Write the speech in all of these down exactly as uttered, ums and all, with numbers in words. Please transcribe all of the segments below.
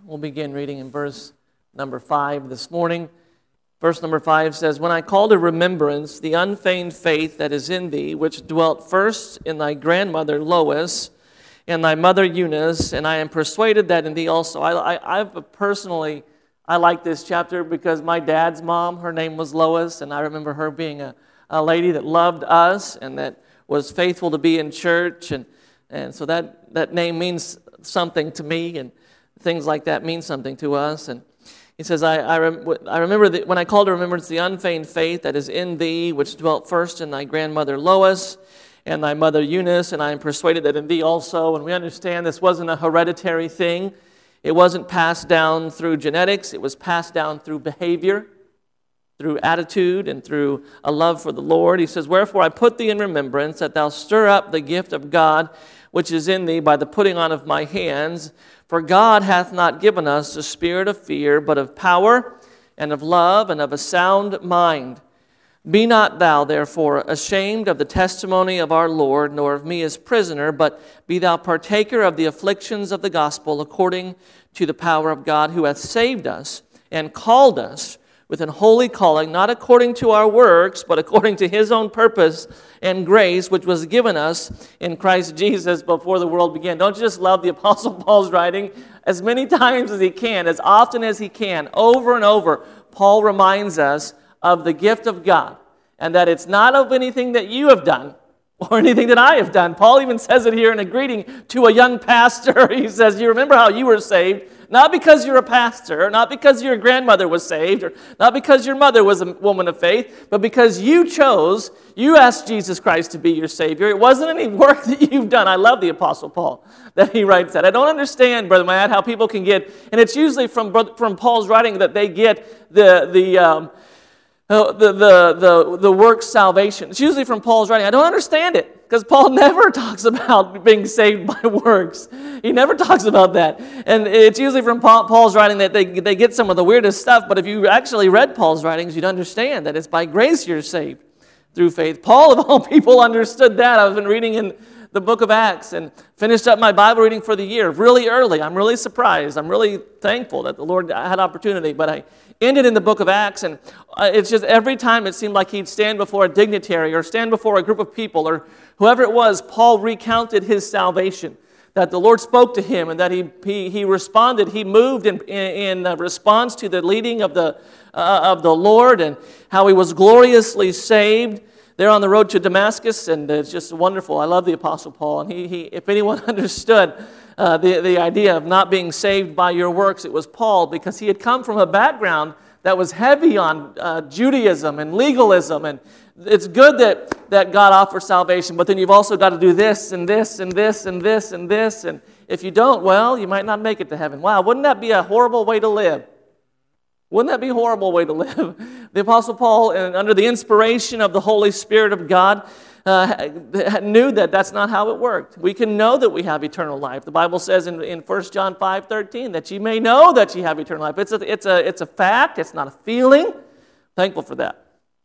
We'll begin reading in verse number five this morning. Verse number five says, "When I call to remembrance the unfeigned faith that is in thee, which dwelt first in thy grandmother Lois and thy mother Eunice, and I am persuaded that in thee also." I, I, I've personally, I like this chapter because my dad's mom, her name was Lois, and I remember her being a, a lady that loved us and that was faithful to be in church, and, and so that, that name means something to me, and things like that mean something to us. And he says, I, I, rem- I remember that when I call to remembrance the unfeigned faith that is in thee, which dwelt first in thy grandmother Lois and thy mother Eunice, and I am persuaded that in thee also. And we understand this wasn't a hereditary thing. It wasn't passed down through genetics. It was passed down through behavior, through attitude, and through a love for the Lord. He says, "Wherefore I put thee in remembrance, that thou stir up the gift of God which is in thee by the putting on of my hands. For God hath not given us the spirit of fear, but of power, and of love, and of a sound mind. Be not thou therefore ashamed of the testimony of our Lord, nor of me as prisoner, but be thou partaker of the afflictions of the gospel, according to the power of God, who hath saved us, and called us with an holy calling, not according to our works, but according to his own purpose and grace, which was given us in Christ Jesus before the world began." Don't you just love the Apostle Paul's writing? As many times as he can, as often as he can, over and over, Paul reminds us of the gift of God, and that it's not of anything that you have done, or anything that I have done. Paul even says it here in a greeting to a young pastor. He says, "You remember how you were saved? Not because you're a pastor, not because your grandmother was saved, or not because your mother was a woman of faith, but because you chose, you asked Jesus Christ to be your Savior. It wasn't any work that you've done." I love the Apostle Paul that he writes that. I don't understand, Brother Matt, how people can get, and it's usually from, from Paul's writing that they get the, the, um, the, the, the, the work salvation. It's usually from Paul's writing. I don't understand it. Because Paul never talks about being saved by works. He never talks about that. And it's usually from Paul, Paul's writing that they, they get some of the weirdest stuff. But if you actually read Paul's writings, you'd understand that it's by grace you're saved through faith. Paul, of all people, understood that. I've been reading in the book of Acts and finished up my Bible reading for the year really early. I'm really surprised. I'm really thankful that the Lord had opportunity. But I ended in the book of Acts, and it's just every time it seemed like he'd stand before a dignitary or stand before a group of people or whoever it was, Paul recounted his salvation, that the Lord spoke to him and that he he, he responded, he moved in, in, in response to the leading of the, uh, of the Lord, and how he was gloriously saved there on the road to Damascus, and it's just wonderful. I love the Apostle Paul, and he, he if anyone understood uh, the, the idea of not being saved by your works, it was Paul, because he had come from a background that was heavy on uh, Judaism and legalism, and it's good that, that God offers salvation, but then you've also got to do this and this and this and this and this, and if you don't, well, you might not make it to heaven. Wow, wouldn't that be a horrible way to live? Wouldn't that be a horrible way to live? The Apostle Paul, under the inspiration of the Holy Spirit of God, uh, knew that that's not how it worked. We can know that we have eternal life. The Bible says in, in First John five thirteen that you may know that you have eternal life. It's a, it's a, it's a fact. It's not a feeling. Thankful for that.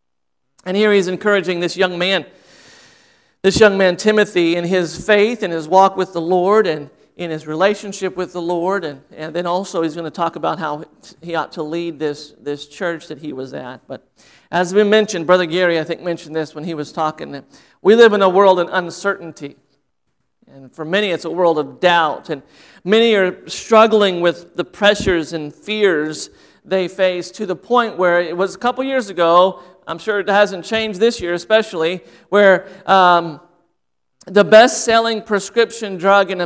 And here he's encouraging this young man, this young man Timothy, in his faith and his walk with the Lord and in his relationship with the Lord. And, and then also he's going to talk about how he ought to lead this, this church that he was at. But as we mentioned, Brother Gary, I think, mentioned this when he was talking. We live in a world of uncertainty. And for many, it's a world of doubt. And many are struggling with the pressures and fears they face, to the point where it was a couple years ago, I'm sure it hasn't changed this year especially, where um, the best-selling prescription drug in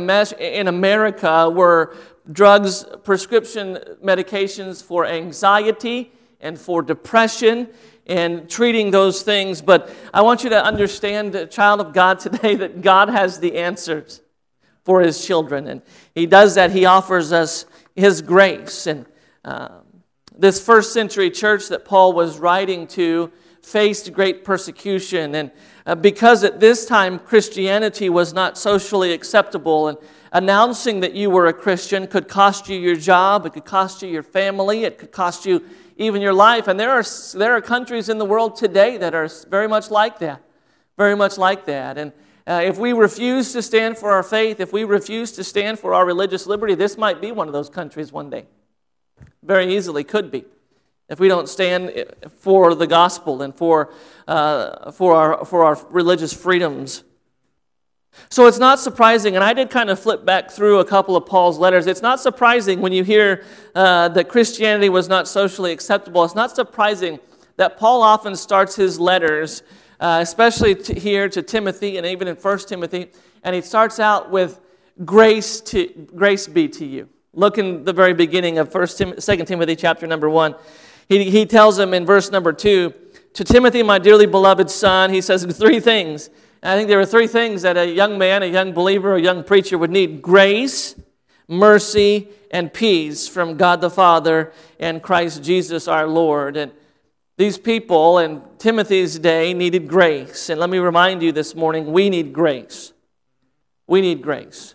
America were drugs, prescription medications for anxiety and for depression and treating those things. But I want you to understand, child of God, today, that God has the answers for his children. And he does that. He offers us his grace. And um, this first century church that Paul was writing to faced great persecution, and uh, because at this time Christianity was not socially acceptable, and announcing that you were a Christian could cost you your job, it could cost you your family, it could cost you even your life. And there are there are countries in the world today that are very much like that, very much like that. And Uh, if we refuse to stand for our faith, if we refuse to stand for our religious liberty, this might be one of those countries one day. Very easily could be. If we don't stand for the gospel and for, uh, for, our, for our religious freedoms. So it's not surprising, and I did kind of flip back through a couple of Paul's letters. It's not surprising when you hear uh, that Christianity was not socially acceptable. It's not surprising that Paul often starts his letters, uh, especially to here to Timothy and even in First Timothy, and he starts out with grace to grace be to you. Look in the very beginning of First Tim- Second Timothy chapter number one. He, he tells him in verse number two, to Timothy, my dearly beloved son, he says three things. And I think there are three things that a young man, a young believer, a young preacher would need: grace, mercy, and peace from God the Father and Christ Jesus our Lord. And these people in Timothy's day needed grace. And let me remind you this morning, we need grace. We need grace.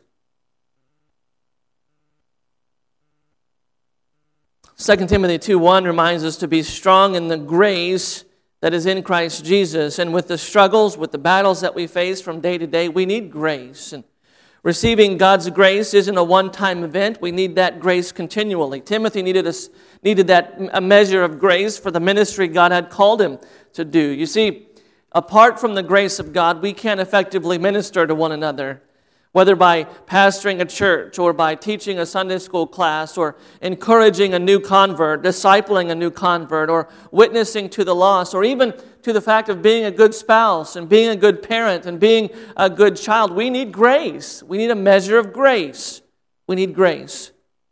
Second Timothy two one reminds us to be strong in the grace that is in Christ Jesus. And with the struggles, with the battles that we face from day to day, we need grace. And receiving God's grace isn't a one-time event. We need that grace continually. Timothy needed a, needed that a measure of grace for the ministry God had called him to do. You see, apart from the grace of God, we can't effectively minister to one another, whether by pastoring a church or by teaching a Sunday school class or encouraging a new convert, discipling a new convert, or witnessing to the lost, or even to the fact of being a good spouse and being a good parent and being a good child. We need grace. We need a measure of grace. We need grace.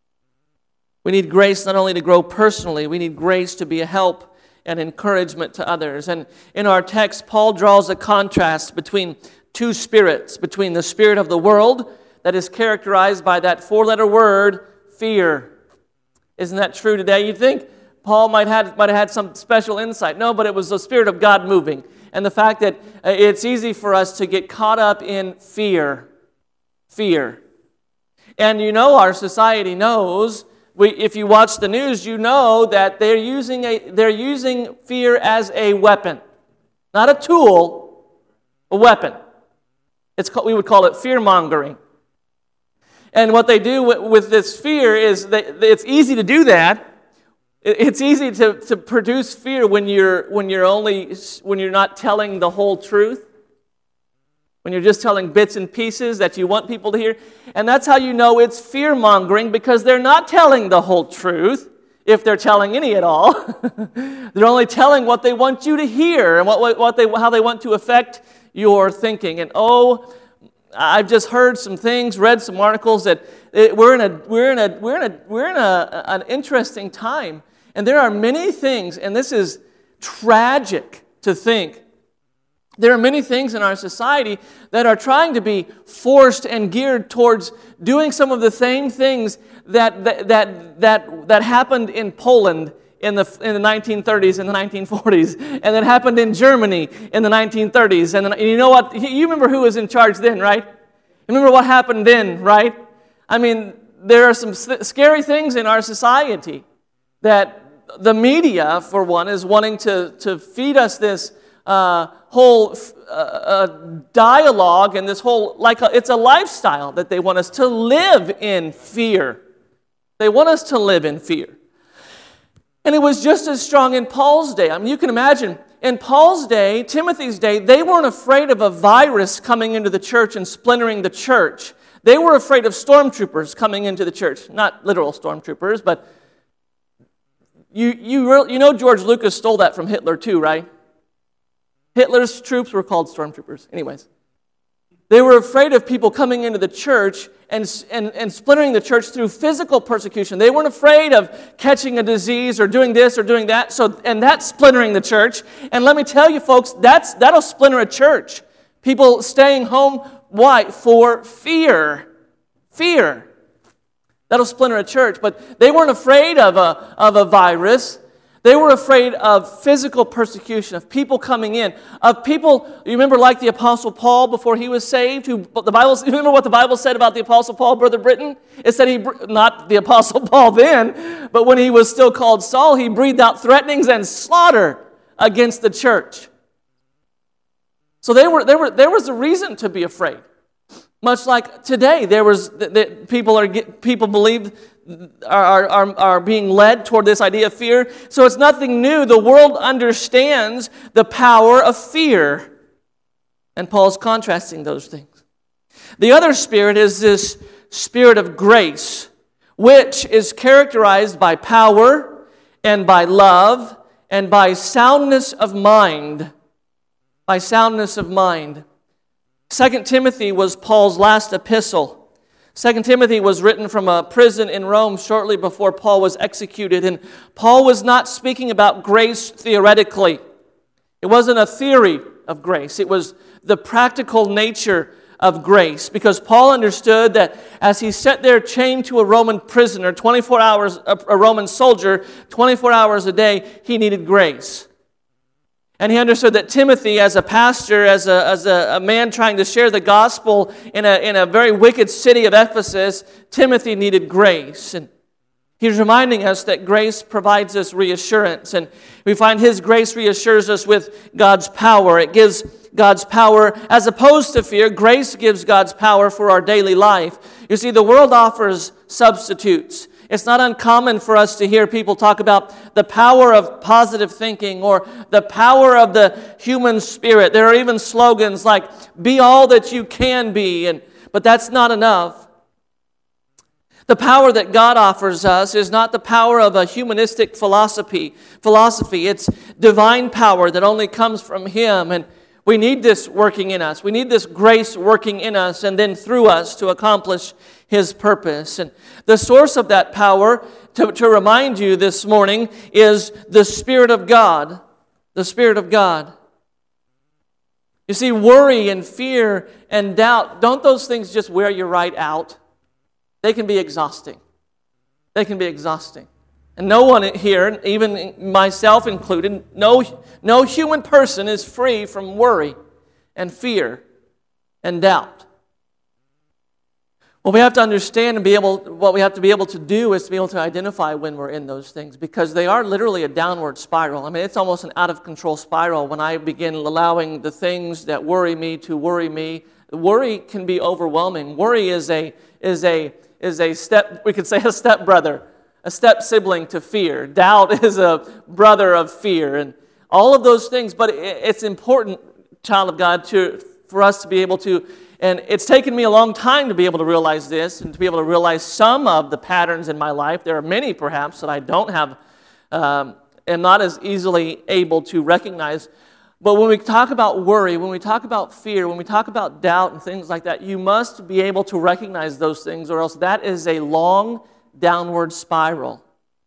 We need grace not only to grow personally, we need grace to be a help and encouragement to others. And in our text, Paul draws a contrast between two spirits, between the spirit of the world that is characterized by that four-letter word, fear. Isn't that true today? You'd think Paul might have, might have had some special insight. No, but it was the Spirit of God moving. And the fact that it's easy for us to get caught up in fear. Fear. And you know, our society knows, we, if you watch the news, you know that they're using, a, they're using fear as a weapon. Not a tool, a weapon. It's called, we would call it fear-mongering. And what they do with, with this fear is that it's easy to do that. It's easy to, to produce fear when you're when you're only when you're not telling the whole truth. When you're just telling bits and pieces that you want people to hear. And that's how you know it's fear-mongering, because they're not telling the whole truth, if they're telling any at all. They're only telling what they want you to hear and what, what they how they want to affect your thinking. And oh, I've just heard some things, read some articles that it, we're in a we're in a we're in a we're in a, an interesting time, and there are many things, and this is tragic to think. There are many things in our society that are trying to be forced and geared towards doing some of the same things that that that that, that happened in Poland in the in the nineteen thirties and the nineteen forties, and that happened in Germany in the nineteen thirties. And, then, and you know what? You remember who was in charge then, right? You remember what happened then, right? I mean, there are some scary things in our society that the media, for one, is wanting to, to feed us this uh, whole uh, uh, dialogue and this whole, like a, it's a lifestyle that they want us to live in fear. They want us to live in fear. And it was just as strong in Paul's day. I mean, you can imagine, in Paul's day, Timothy's day, they weren't afraid of a virus coming into the church and splintering the church. They were afraid of stormtroopers coming into the church. Not literal stormtroopers, but you you you know George Lucas stole that from Hitler too, right? Hitler's troops were called stormtroopers. Anyways, they were afraid of people coming into the church and, and, and splintering the church through physical persecution. They weren't afraid of catching a disease or doing this or doing that. So, and that's splintering the church. And let me tell you, folks, that's that'll splinter a church. People staying home, why? For fear. Fear. That'll splinter a church. But they weren't afraid of a, of a virus. They were afraid of physical persecution, of people coming in, of people, you remember like the Apostle Paul before he was saved, who the Bible, you remember what the Bible said about the Apostle Paul, Brother Britton? It said he, not the Apostle Paul then, but when he was still called Saul, he breathed out threatenings and slaughter against the church. So they were, there, were, there was a reason to be afraid. Much like today, there was that people are people believe are, are, are being led toward this idea of fear. So it's nothing new. The world understands the power of fear. And Paul's contrasting those things. The other spirit is this spirit of grace, which is characterized by power and by love and by soundness of mind. By soundness of mind. Second Timothy was Paul's last epistle. Second Timothy was written from a prison in Rome shortly before Paul was executed. And Paul was not speaking about grace theoretically. It wasn't a theory of grace. It was the practical nature of grace. Because Paul understood that as he sat there chained to a Roman prisoner, twenty-four hours, a Roman soldier, twenty-four hours a day, he needed grace. And he understood that Timothy, as a pastor, as a, as a, a man trying to share the gospel in a, in a very wicked city of Ephesus, Timothy needed grace. And he's reminding us that grace provides us reassurance. And we find his grace reassures us with God's power. It gives God's power as opposed to fear. Grace gives God's power for our daily life. You see, the world offers substitutes. It's not uncommon for us to hear people talk about the power of positive thinking or the power of the human spirit. There are even slogans like, be all that you can be, and but that's not enough. The power that God offers us is not the power of a humanistic philosophy. Philosophy. It's divine power that only comes from Him, and we need this working in us. We need this grace working in us and then through us to accomplish His purpose. And the source of that power, to, to remind you this morning, is the Spirit of God. The Spirit of God. You see, worry and fear and doubt, don't those things just wear you right out? They can be exhausting. They can be exhausting. And no one here, even myself included, no, no human person is free from worry and fear and doubt. Well, we have to understand and be able, what we have to be able to do is to be able to identify when we're in those things, because they are literally a downward spiral. I mean, it's almost an out-of-control spiral when I begin allowing the things that worry me to worry me. Worry can be overwhelming. Worry is a, is a, is a step, we could say a stepbrother. A step sibling to fear. Doubt is a brother of fear, and all of those things. But it's important, child of God, to for us to be able to, and it's taken me a long time to be able to realize this and to be able to realize some of the patterns in my life. There are many, perhaps, that I don't have, um, am not as easily able to recognize. But when we talk about worry, when we talk about fear, when we talk about doubt and things like that, you must be able to recognize those things, or else that is a long downward spiral.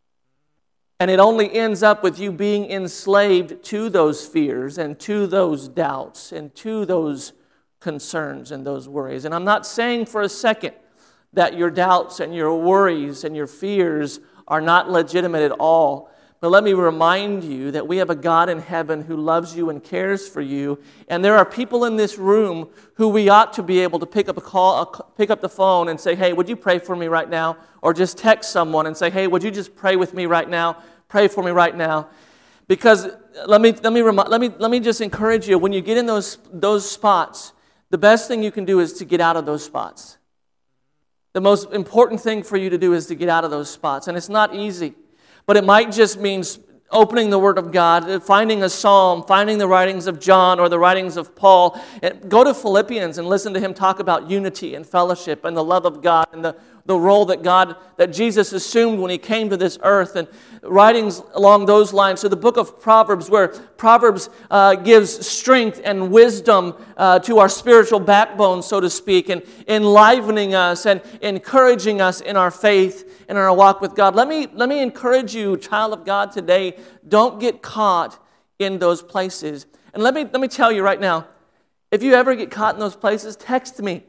And it only ends up with you being enslaved to those fears and to those doubts and to those concerns and those worries. And I'm not saying for a second that your doubts and your worries and your fears are not legitimate at all. But let me remind you that we have a God in heaven who loves you and cares for you. And there are people in this room who we ought to be able to pick up a call, pick up the phone and say, hey, would you pray for me right now? Or just text someone and say, hey, would you just pray with me right now? Pray for me right now. Because let me let me remind, let me let me just encourage you, when you get in those those spots, the best thing you can do is to get out of those spots. The most important thing for you to do is to get out of those spots. And it's not easy. But it might just mean opening the Word of God, finding a psalm, finding the writings of John or the writings of Paul. Go to Philippians and listen to him talk about unity and fellowship and the love of God and the, the role that God, that Jesus assumed when he came to this earth, and writings along those lines. So the book of Proverbs, where Proverbs uh, gives strength and wisdom uh, to our spiritual backbone, so to speak, and enlivening us and encouraging us in our faith and in our walk with God. Let me, let me encourage you, child of God, today, don't get caught in those places. And let me, let me tell you right now, if you ever get caught in those places, text me.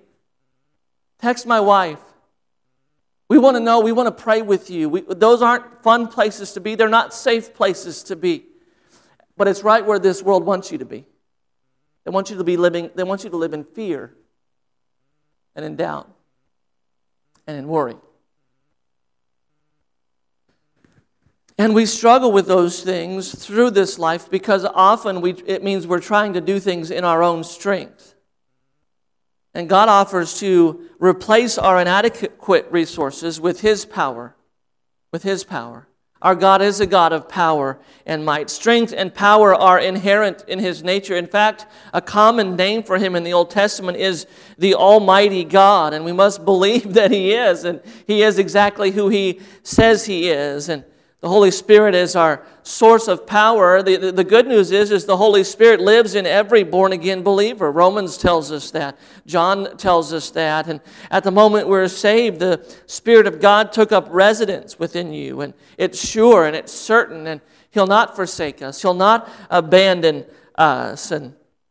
Text my wife. We want to know, we want to pray with you. We, those aren't fun places to be. They're not safe places to be. But it's right where this world wants you to be. They want you to be living, they want you to live in fear and in doubt and in worry. And we struggle with those things through this life because often we, it means we're trying to do things in our own strength. And God offers to replace our inadequate resources with His power, with His power. Our God is a God of power and might. Strength and power are inherent in His nature. In fact, a common name for Him in the Old Testament is the Almighty God, and we must believe that He is, and He is exactly who He says He is. And the Holy Spirit is our source of power. The, the, the good news is, is the Holy Spirit lives in every born-again believer. Romans tells us that. John tells us that. And at the moment we're saved, the Spirit of God took up residence within you. And it's sure and it's certain. And He'll not forsake us. He'll not abandon us. And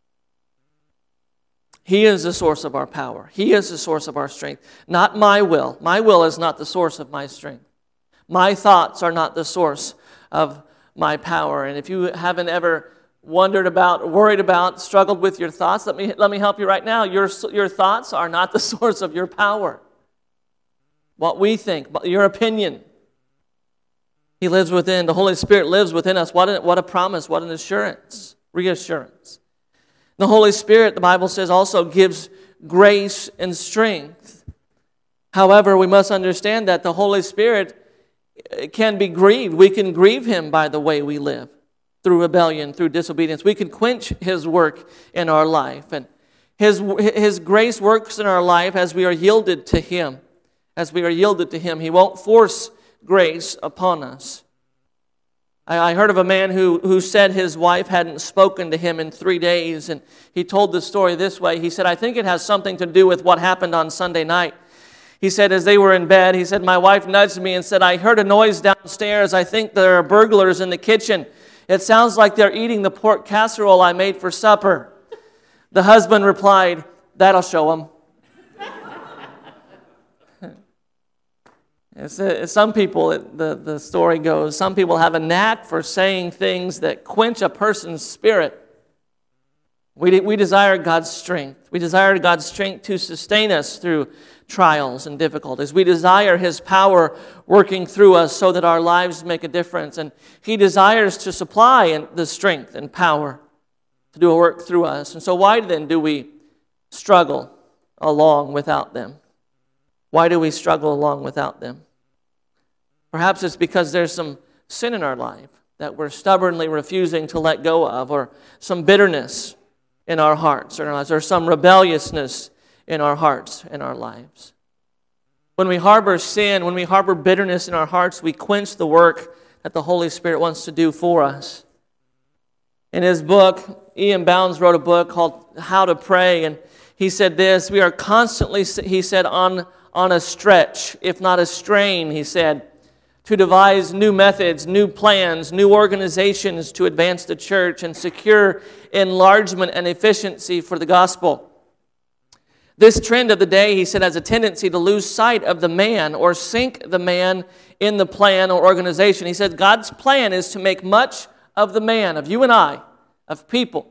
He is the source of our power. He is the source of our strength. Not my will. My will is not the source of my strength. My thoughts are not the source of my power. And if you haven't ever wondered about, worried about, struggled with your thoughts, let me let me help you right now. Your, your thoughts are not the source of your power. What we think, your opinion. He lives within, the Holy Spirit lives within us. What a, what a promise, what an assurance, reassurance. The Holy Spirit, the Bible says, also gives grace and strength. However, we must understand that the Holy Spirit can be grieved. We can grieve Him by the way we live, through rebellion, through disobedience. We can quench His work in our life. And His, His grace works in our life as we are yielded to Him. As we are yielded to Him. He won't force grace upon us. I, I heard of a man who, who said his wife hadn't spoken to him in three days. And he told the story this way. He said, I think it has something to do with what happened on Sunday night. He said, as they were in bed, he said, my wife nudged me and said, I heard a noise downstairs. I think there are burglars in the kitchen. It sounds like they're eating the pork casserole I made for supper. The husband replied, that'll show them. It's, some people, the, the story goes, some people have a knack for saying things that quench a person's spirit. We, we desire God's strength. We desire God's strength to sustain us through trials and difficulties. We desire His power working through us so that our lives make a difference. And He desires to supply the strength and power to do a work through us. And so why then do we struggle along without them? Why do we struggle along without them? Perhaps it's because there's some sin in our life that we're stubbornly refusing to let go of, or some bitterness in our hearts or in our lives, or some rebelliousness in our hearts and our lives. When we harbor sin, when we harbor bitterness in our hearts, we quench the work that the Holy Spirit wants to do for us. In his book, Ian Bounds wrote a book called How to Pray, and he said this, we are constantly, he said, on, on a stretch, if not a strain, he said, to devise new methods, new plans, new organizations to advance the church and secure enlargement and efficiency for the gospel. This trend of the day, he said, has a tendency to lose sight of the man or sink the man in the plan or organization. He said God's plan is to make much of the man, of you and I, of people.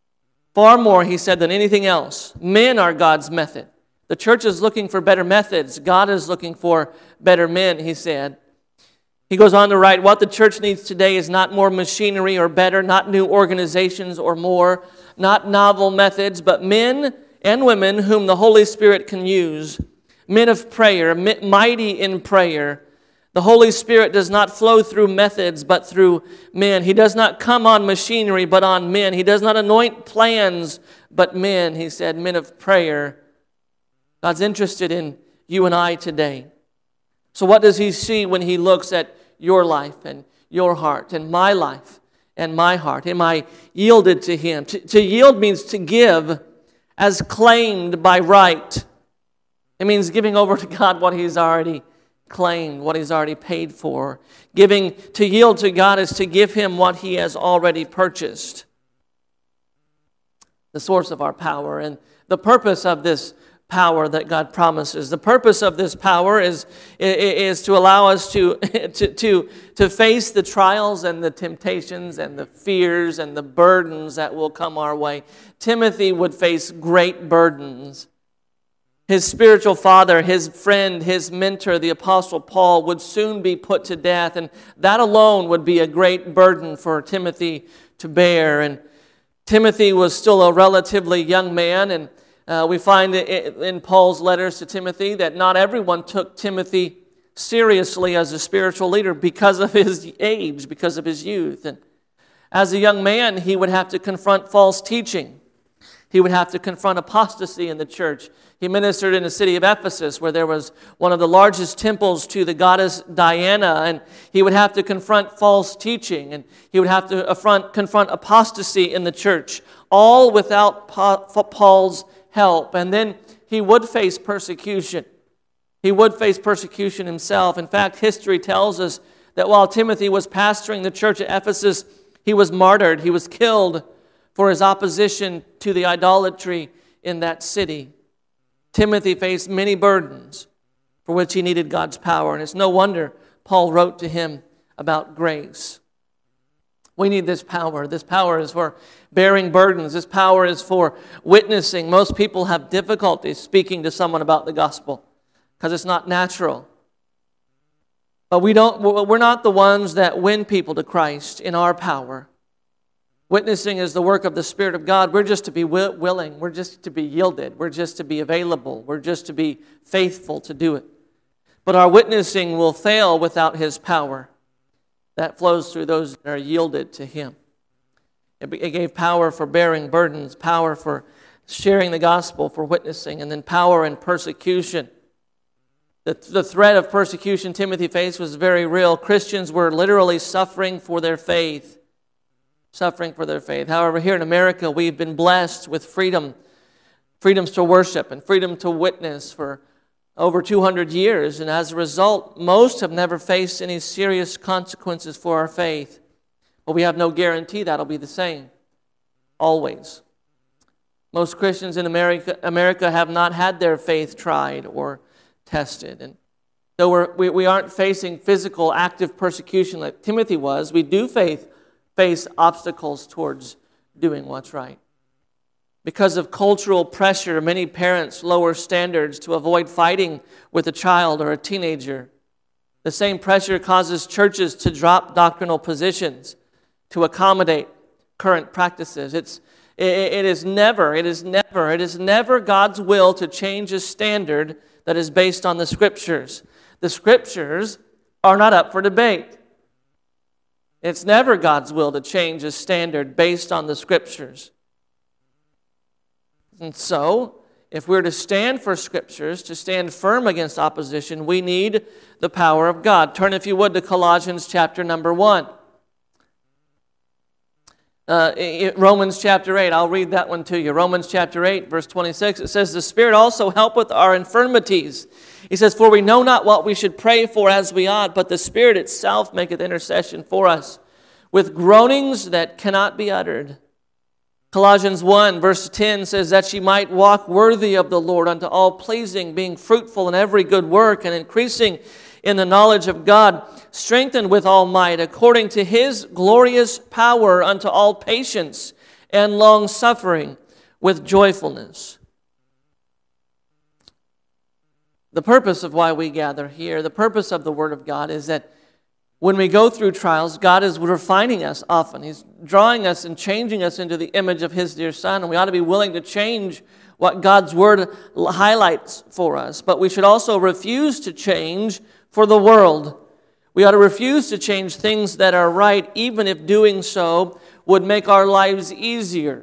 Far more, he said, than anything else. Men are God's method. The church is looking for better methods. God is looking for better men, he said. He goes on to write, what the church needs today is not more machinery or better, not new organizations or more, not novel methods, but men and women whom the Holy Spirit can use. Men of prayer, mighty in prayer. The Holy Spirit does not flow through methods, but through men. He does not come on machinery, but on men. He does not anoint plans, but men. He said, men of prayer. God's interested in you and I today. So what does He see when He looks at your life and your heart and my life and my heart? Am I yielded to Him? To, to yield means to give as claimed by right. It means giving over to God what He's already claimed, what He's already paid for. Giving, to yield to God is to give Him what He has already purchased. The source of our power and the purpose of this power that God promises. The purpose of this power is, is to allow us to, to, to, to face the trials and the temptations and the fears and the burdens that will come our way. Timothy would face great burdens. His spiritual father, his friend, his mentor, the Apostle Paul, would soon be put to death, and that alone would be a great burden for Timothy to bear. And Timothy was still a relatively young man, and uh, we find in Paul's letters to Timothy that not everyone took Timothy seriously as a spiritual leader because of his age, because of his youth. And as a young man, he would have to confront false teaching. He would have to confront apostasy in the church. He ministered in the city of Ephesus, where there was one of the largest temples to the goddess Diana, and he would have to confront false teaching, and he would have to affront, confront apostasy in the church, all without Paul's help. And then he would face persecution. He would face persecution himself. In fact, history tells us that while Timothy was pastoring the church at Ephesus, he was martyred. He was killed for his opposition to the idolatry in that city. Timothy faced many burdens for which he needed God's power, and it's no wonder Paul wrote to him about grace. We need this power. This power is for bearing burdens. This power is for witnessing. Most people have difficulty speaking to someone about the gospel because it's not natural. But we don't, we're not the ones that win people to Christ in our power. Witnessing is the work of the Spirit of God. We're just to be willing. We're just to be yielded. We're just to be available. We're just to be faithful to do it. But our witnessing will fail without His power. That flows through those that are yielded to Him. It gave power for bearing burdens, power for sharing the gospel, for witnessing, and then power in persecution. The, the threat of persecution Timothy faced was very real. Christians were literally suffering for their faith. Suffering for their faith. However, here in America, we've been blessed with freedom, freedoms to worship and freedom to witness for over two hundred years. And as a result, most have never faced any serious consequences for our faith. But we have no guarantee that'll be the same. Always. Most Christians in America, America have not had their faith tried or tested. And though we're, we, we aren't facing physical, active persecution like Timothy was, we do face face obstacles towards doing what's right. Because of cultural pressure, many parents lower standards to avoid fighting with a child or a teenager. The same pressure causes churches to drop doctrinal positions to accommodate current practices. It's, it, it is never, it is never, it is never God's will to change a standard that is based on the Scriptures. The Scriptures are not up for debate. It's never God's will to change a standard based on the Scriptures. And so, if we're to stand for Scriptures, to stand firm against opposition, we need the power of God. Turn, if you would, to Colossians chapter number one. Uh, Romans chapter eight, I'll read that one to you. Romans chapter eight, verse twenty-six, it says, "The Spirit also helpeth our infirmities." He says, "For we know not what we should pray for as we ought, but the Spirit itself maketh intercession for us, with groanings that cannot be uttered." Colossians one, verse ten says, "That ye might walk worthy of the Lord, unto all pleasing, being fruitful in every good work, and increasing in the knowledge of God, strengthened with all might, according to His glorious power, unto all patience and long-suffering with joyfulness." The purpose of why we gather here, the purpose of the Word of God, is that when we go through trials, God is refining us often. He's drawing us and changing us into the image of His dear Son, and we ought to be willing to change what God's Word highlights for us. But we should also refuse to change for the world. We ought to refuse to change things that are right, even if doing so would make our lives easier.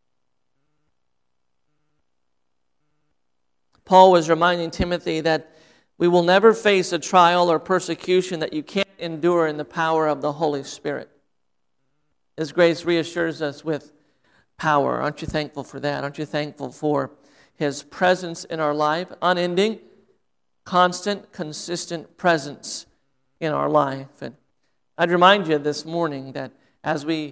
Paul was reminding Timothy that we will never face a trial or persecution that you can't endure in the power of the Holy Spirit. His grace reassures us with power. Aren't you thankful for that? Aren't you thankful for His presence in our life? Unending, constant, consistent presence in our life. And I'd remind you this morning that as we,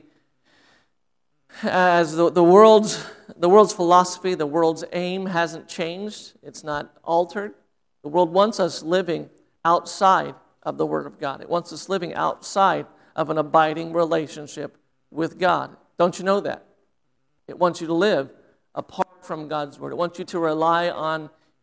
as the, the world's the world's philosophy, the world's aim hasn't changed. It's not altered. The world wants us living outside of the Word of God. It wants us living outside of an abiding relationship with God. Don't you know that? It wants you to live apart from God's Word. It wants you to rely on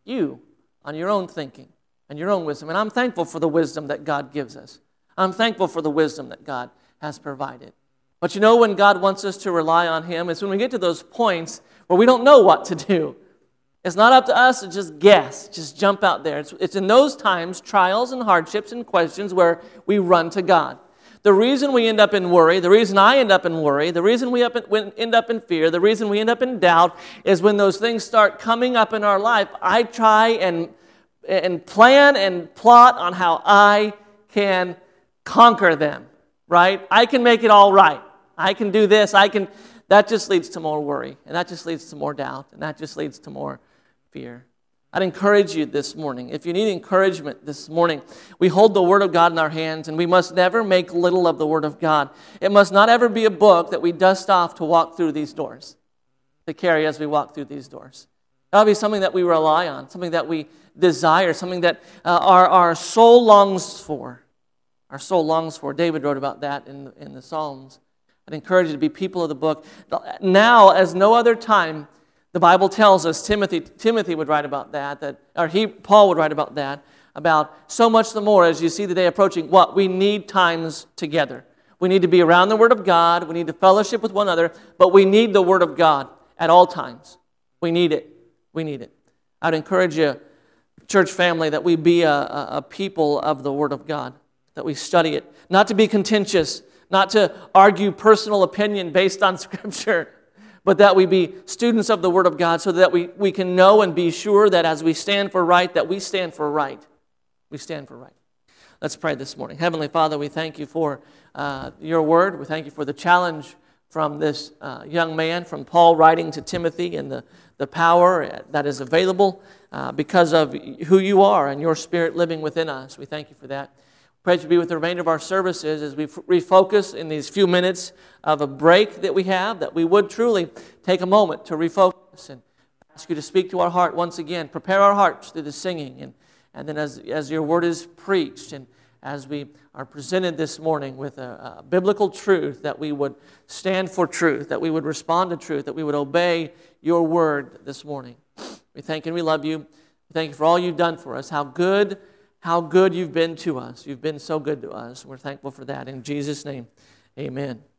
you on your own thinking and your own wisdom. And I'm thankful for the wisdom that God gives us. I'm thankful for the wisdom that God has provided. But you know, when God wants us to rely on Him, it's when we get to those points where we don't know what to do. It's not up to us to just guess, just jump out there. It's, it's in those times, trials and hardships and questions, where we run to God. The reason we end up in worry, the reason I end up in worry, the reason we up in, end up in fear, the reason we end up in doubt is when those things start coming up in our life, I try and, and plan and plot on how I can conquer them, right? I can make it all right. I can do this. I can. That just leads to more worry, and that just leads to more doubt, and that just leads to more fear. I'd encourage you this morning, if you need encouragement this morning, we hold the Word of God in our hands, and we must never make little of the Word of God. It must not ever be a book that we dust off to walk through these doors, to carry as we walk through these doors. That would be something that we rely on, something that we desire, something that uh, our, our soul longs for. Our soul longs for. David wrote about that in, in the Psalms. I'd encourage you to be people of the book. Now, as no other time, the Bible tells us, Timothy Timothy would write about that, that or he Paul would write about that, about so much the more as you see the day approaching, what? We need times together. We need to be around the Word of God. We need to fellowship with one another, but we need the Word of God at all times. We need it. We need it. I'd encourage you, church family, that we be a, a, a people of the Word of God, that we study it, not to be contentious, not to argue personal opinion based on Scripture, but that we be students of the Word of God so that we, we can know and be sure that as we stand for right, that we stand for right. We stand for right. Let's pray this morning. Heavenly Father, we thank you for uh, your Word. We thank you for the challenge from this uh, young man, from Paul writing to Timothy, and the, the power that is available uh, because of who you are and your Spirit living within us. We thank you for that. Pray to be with the remainder of our services as we refocus in these few minutes of a break that we have, that we would truly take a moment to refocus and ask you to speak to our heart once again. Prepare our hearts through the singing, and, and then as, as your word is preached, and as we are presented this morning with a, a biblical truth, that we would stand for truth, that we would respond to truth, that we would obey your word this morning. We thank you and we love you. We thank you for all you've done for us, how good How good you've been to us. You've been so good to us. We're thankful for that. In Jesus' name, amen.